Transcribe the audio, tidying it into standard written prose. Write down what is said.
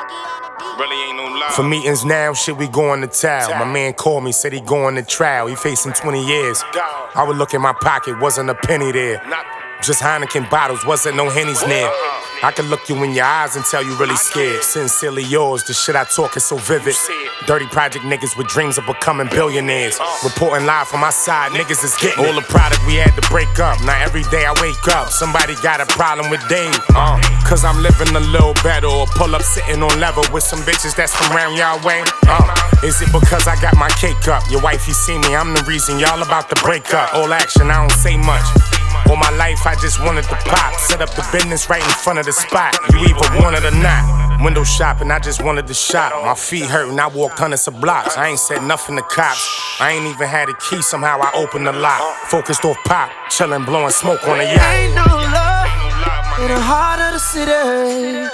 Really ain't no love. For meetings now, shit, we going to town. My man called me, said he going to trial. He facing 20 years. I would look in my pocket, wasn't a penny there. Just Heineken bottles, wasn't no Henny's near. I can look you in your eyes and tell you really scared. Sincerely yours, the shit I talk is so vivid. Dirty project niggas with dreams of becoming billionaires. Reporting live from my side, niggas is getting all the product we had to break up. Now every day I wake up, somebody got a problem with Dave. Cause I'm living a little better, or pull up sitting on level with some bitches that's from round y'all way. Is it because I got my cake up? Your wifey see me, I'm the reason y'all about to break up. All action, I don't say much. All my life I just wanted to pop. Set up the business right in front of the spot. You either want it or not. Window shopping, I just wanted to shop. My feet hurting, I walked hundreds of blocks. I ain't said nothing to cops. I ain't even had a key, somehow I opened the lock. Focused off pop, chillin', blowing smoke on the yacht. Ain't no love in the heart of the city.